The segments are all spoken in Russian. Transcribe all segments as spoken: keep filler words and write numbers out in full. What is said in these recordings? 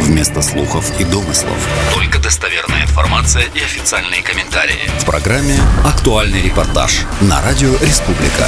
вместо слухов и домыслов. Только достоверная информация и официальные комментарии. В программе «Актуальный репортаж» на Радио Республика.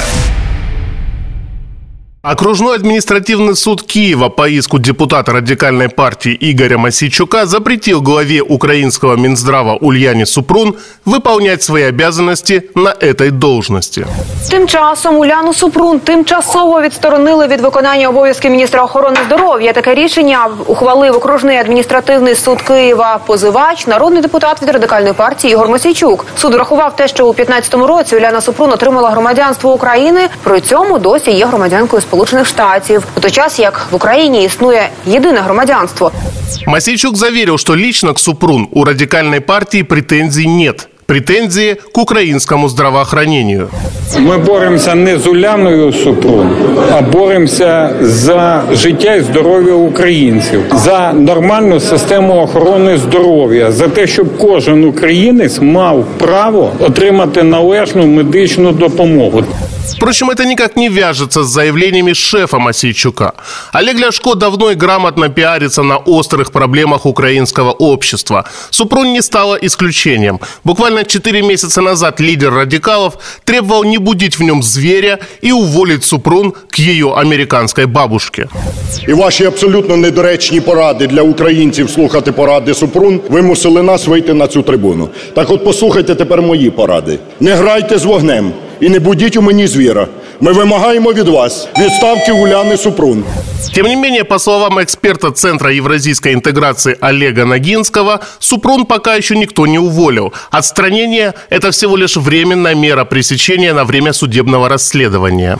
Окружной административный суд Киева по иску депутата радикальной партии Игоря Мосійчука запретил главе украинского Минздрава Ульяне Супрун выполнять свои обязанности на этой должности. Тим часом Уляну Супрун тимчасово відсторонили від виконання обов'язків міністра охорони здоров'я. Таке рішення ухвалив окружний адміністративний суд Києва. Позивач – народний депутат від радикальної партії Ігор Мосійчук. Суд врахував те, що у п'ятнадцятому році Уляна Супрун отримала громадянство України, при цьому досі є громадянкою Сполучених Штатів, у той час як в Україні існує єдине громадянство. Мосійчук заверил, что лично к Супрун у радикальной партии претензий нет. Претензии к украинскому здравоохранению. Ми боремося не з Уляною Супрун, а боремося за життя і здоров'я українців, за нормальну систему охорони здоров'я, за те, щоб кожен українець мав право отримати належну медичну допомогу. Впрочем, это никак не вяжется с заявлениями шефа Мосійчука. Олег Ляшко давно и грамотно пиарится на острых проблемах украинского общества. Супрун не стала исключением. Буквально четыре месяца назад лидер радикалов требовал не будить в нем зверя и уволить Супрун к ее американской бабушке. І ваші абсолютно недоречні поради для українців слухати поради Супрун вимусили нас вийти на цю трибуну. Так от послухайте тепер мої поради. Не грайте з вогнем і не будіть у мені звіра. Мы вымогаем від вас відставки Уляны Супрун. Тем не менее, по словам эксперта Центра евразийской интеграции Олега Ногинского, Супрун пока еще никто не уволил. Отстранение – это всего лишь временная мера пресечения на время судебного расследования.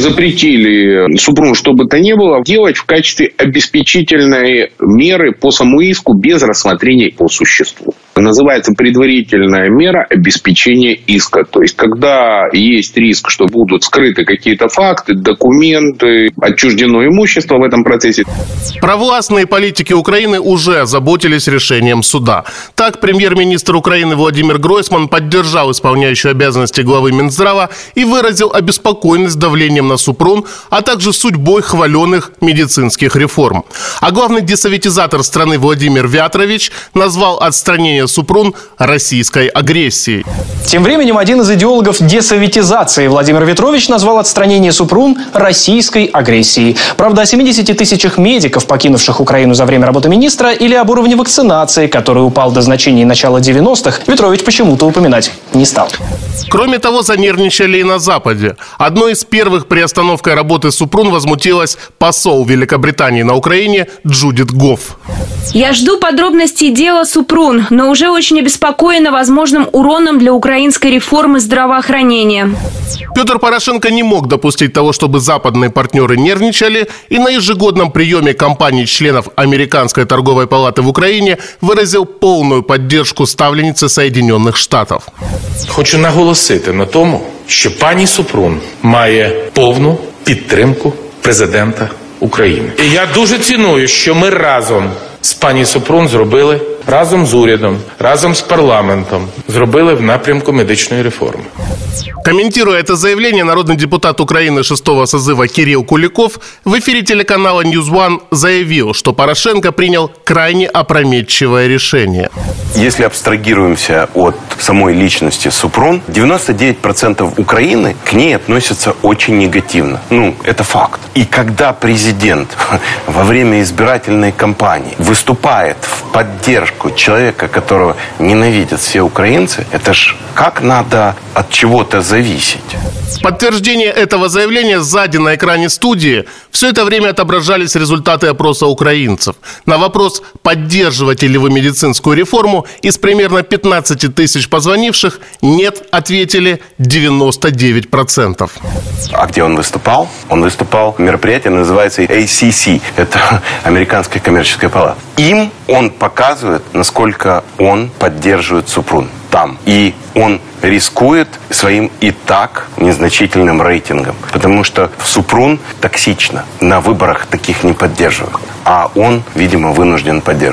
Запретили Супрун, что бы то ни было, делать в качестве обеспечительной меры по самому иску без рассмотрения по существу. Называется предварительная мера обеспечения иска. То есть, когда есть риск, что будут скрыты какие-то факты, документы, отчуждено имущество в этом процессе. Провластные политики Украины уже озаботились решением суда. Так, премьер-министр Украины Владимир Гройсман поддержал исполняющую обязанности главы Минздрава и выразил обеспокоенность давлением на Супрун, а также судьбой хваленных медицинских реформ. А главный десоветизатор страны Владимир Вятрович назвал отстранение Супрун российской агрессией. Тем временем один из идеологов десоветизации Владимир Вятрович назвал отстранение Супрун российской агрессией. Правда, о семидесяти тысячах медиков, покинувших Украину за время работы министра, или об уровне вакцинации, который упал до значений начала девяностых, Вятрович почему-то упоминать не стал. Кроме того, занервничали и на Западе. Одной из первых приостановкой работы Супрун возмутилась посол Великобритании на Украине Джудит Гофф. Я жду подробностей дела Супрун, но уже очень обеспокоена возможным уроном для украинской реформы здравоохранения. Петр Порошенко не мог допустить того, чтобы западные партнеры нервничали, и на ежегодном приеме компаний-членов Американской торговой палаты в Украине выразил полную поддержку ставленницы Соединенных Штатов. Хочу наголосити на тому, що пані Супрун має повну підтримку президента України. І я дуже ціную, що ми разом з пані Супрун зробили, разом з урядом, разом з парламентом, зробили в напрямку медичної реформи. Комментируя это заявление, народный депутат Украины шестого созыва Кирилл Куликов в эфире телеканала Ньюс Уан заявил, что Порошенко принял крайне опрометчивое решение. Если абстрагируемся от самой личности Супрун, девяносто девять процентов Украины к ней относятся очень негативно. Ну, это факт. И когда президент во время избирательной кампании выступает в поддержку человека, которого ненавидят все украинцы, это ж как надо от чего-то зависеть. В подтверждение этого заявления сзади на экране студии все это время отображались результаты опроса украинцев. На вопрос, поддерживаете ли вы медицинскую реформу, из примерно пятнадцати тысяч позвонивших «нет» ответили девяносто девять процентов. А где он выступал? Он выступал, мероприятие называется эй си си, это Американская коммерческая палата. Им он показывает, насколько он поддерживает Супрун там. И он рискует своим и так незначительным рейтингом. Потому что Супрун токсично. На выборах таких не поддерживают. А он, видимо, вынужден поддерживать.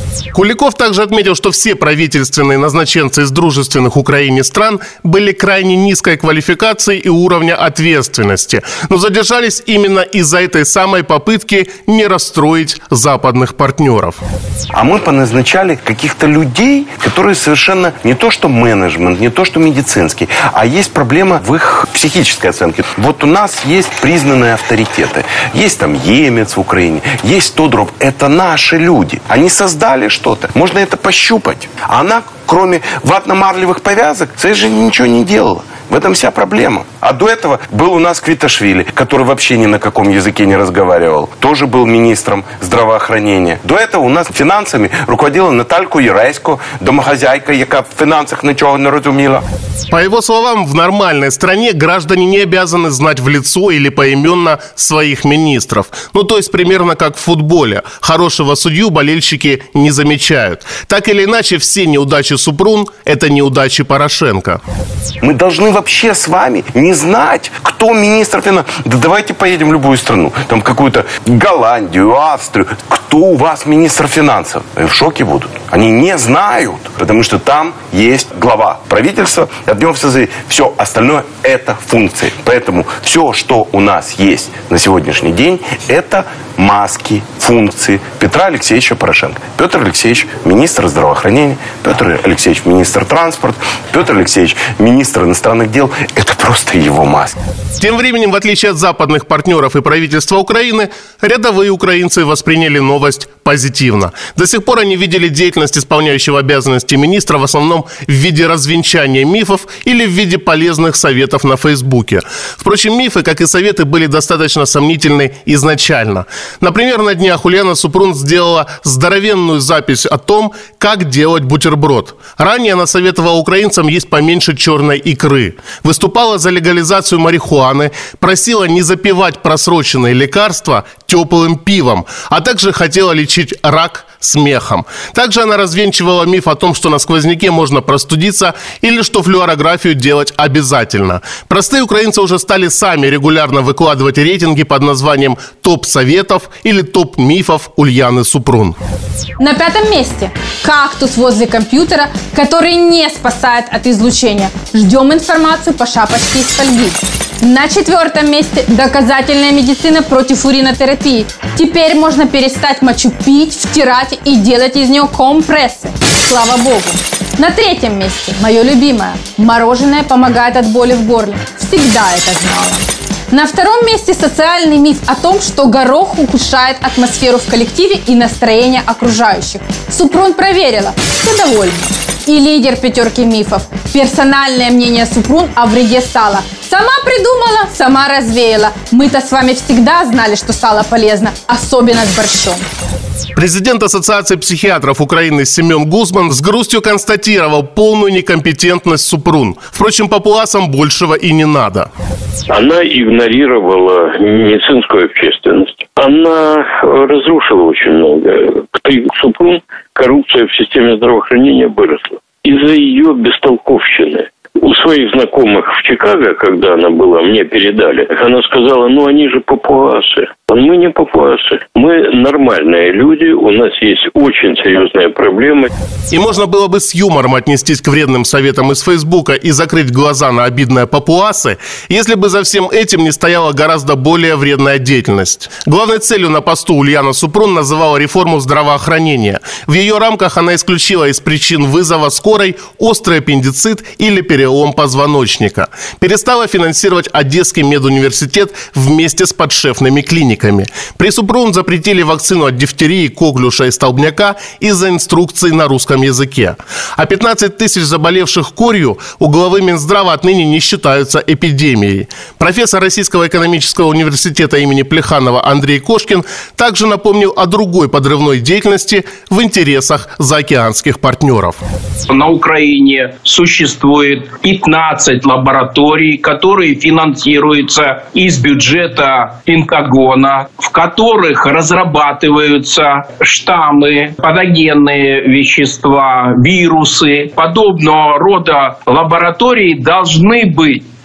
Куликов также отметил, что все правительственные назначенцы из дружественных Украине стран были крайне низкой квалификации и уровня ответственности, но задержались именно из-за этой самой попытки не расстроить западных партнеров. А мы поназначали каких-то людей, которые совершенно не то что менеджмент, не то что медицинский, а есть проблема в их психической оценке. Вот у нас есть признанные авторитеты. Есть там Емец в Украине, есть Тодоров. Это наши люди. Они создали что-то. Можно это пощупать. А она, кроме ватно-марлевых повязок, в своей жизни ничего не делала. В этом вся проблема. А до этого был у нас Квиташвили, который вообще ни на каком языке не разговаривал. Тоже был министром здравоохранения. До этого у нас финансами руководила Наталька Єрейсько, домохозяйка, яка в финансах ничего не разумела. По его словам, в нормальной стране граждане не обязаны знать в лицо или поименно своих министров. Ну, то есть примерно как в футболе. Хорошего судью болельщики не замечают. Так или иначе, все неудачи Супрун – это неудачи Порошенко. Мы должны вообще с вами не знать, кто министр финансов. Да давайте поедем в любую страну. Там какую-то Голландию, Австрию. Кто у вас министр финансов? В шоке будут. Они не знают, потому что там есть глава правительства. От него все зависит. Все остальное – это функции. Поэтому все, что у нас есть на сегодняшний день, это маски, функции Петра Алексеевича Порошенко. Петр Алексеевич – министр здравоохранения, Петр Алексеевич – министр транспорта, Петр Алексеевич – министр иностранных дел. Это просто его маски. Тем временем, в отличие от западных партнеров и правительства Украины, рядовые украинцы восприняли новость позитивно. До сих пор они видели деятельность исполняющего обязанности министра в основном в виде развенчания мифов или в виде полезных советов на Фейсбуке. Впрочем, мифы, как и советы, были достаточно сомнительны изначально. Например, на днях Ульяна Супрун сделала здоровенную запись о том, как делать бутерброд. Ранее она советовала украинцам есть поменьше черной икры. Выступала за легализацию марихуаны, просила не запивать просроченные лекарства теплым пивом, а также хотела лечить рак смехом. Также она развенчивала миф о том, что на сквозняке можно простудиться или что флюорографию делать обязательно. Простые украинцы уже стали сами регулярно выкладывать рейтинги под названием «Топ советов» или «Топ мифов» Ульяны Супрун. На пятом месте – кактус возле компьютера, который не спасает от излучения. Ждем информацию по шапочке из фольги. На четвертом месте – доказательная медицина против уринотерапии. Теперь можно перестать мочу пить, втирать и делать из нее компрессы. Слава богу. На третьем месте – мое любимое – мороженое помогает от боли в горле. Всегда это знала. На втором месте социальный миф о том, что горох ухудшает атмосферу в коллективе и настроение окружающих. Супрун проверила, все довольны. И лидер пятерки мифов. Персональное мнение Супрун о вреде сала. Сама придумала, сама развеяла. Мы-то с вами всегда знали, что сало полезно, особенно с борщом. Президент Ассоциации психиатров Украины Семен Гузман с грустью констатировал полную некомпетентность Супрун. Впрочем, папуасам большего и не надо. Она игнорировала медицинскую общественность. Она разрушила очень многое. При Супрун коррупция в системе здравоохранения выросла. Из-за ее бестолковщины. У своих знакомых в Чикаго, когда она была, мне передали, она сказала, ну они же папуасы. Мы не папуасы, мы нормальные люди, у нас есть очень серьезные проблемы. И можно было бы с юмором отнестись к вредным советам из Фейсбука и закрыть глаза на обидные папуасы, если бы за всем этим не стояла гораздо более вредная деятельность. Главной целью на посту Ульяна Супрун называла реформу здравоохранения. В ее рамках она исключила из причин вызова скорой острый аппендицит или перелом позвоночника. Перестала финансировать Одесский медуниверситет вместе с подшефными клиниками. При Супрун запретили вакцину от дифтерии, коклюша и столбняка из-за инструкций на русском языке. А пятнадцать тысяч заболевших корью у главы Минздрава отныне не считаются эпидемией. Профессор Российского экономического университета имени Плеханова Андрей Кошкин также напомнил о другой подрывной деятельности в интересах заокеанских партнеров. На Украине существует пятнадцать лабораторий, которые финансируются из бюджета Пентагона, в которых разрабатываются штаммы, патогенные вещества, вирусы. Подобного рода лаборатории должны быть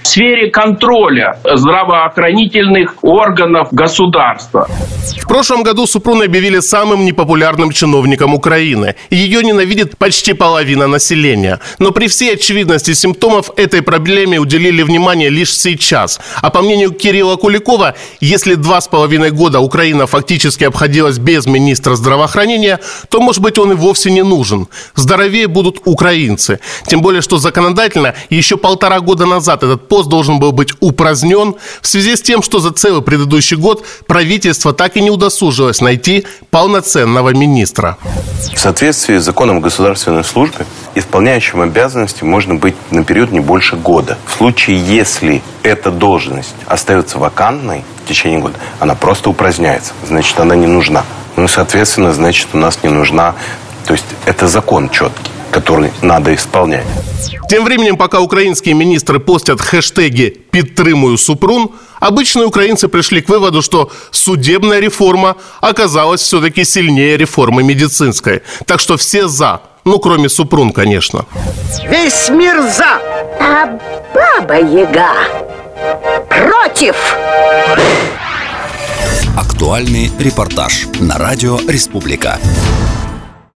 в сфере контроля здравоохранительных органов государства. В прошлом году Супрун объявили самым непопулярным чиновником Украины. Ее ненавидит почти половина населения. Но при всей очевидности симптомов этой проблеме уделили внимание лишь сейчас. А по мнению Кирилла Куликова, если два с половиной года Украина фактически обходилась без министра здравоохранения, то, может быть, он и вовсе не нужен. Здоровее будут украинцы. Тем более, что законодательно еще полтора года назад этот пост должен был быть упразднен в связи с тем, что за целый предыдущий год правительство так и не удосужилось найти полноценного министра. В соответствии с законом о государственной службе исполняющим обязанности можно быть на период не больше года. В случае, если эта должность остается вакантной в течение года, она просто упраздняется. Значит, она не нужна. Ну, соответственно, значит, у нас не нужна. То есть это закон четкий, который надо исполнять. Тем временем, пока украинские министры постят хэштеги «Підтримую Супрун», обычные украинцы пришли к выводу, что судебная реформа оказалась все-таки сильнее реформы медицинской. Так что все за. Ну, кроме Супрун, конечно. Весь мир за. А Баба-Яга против. Актуальный репортаж на радио «Республика».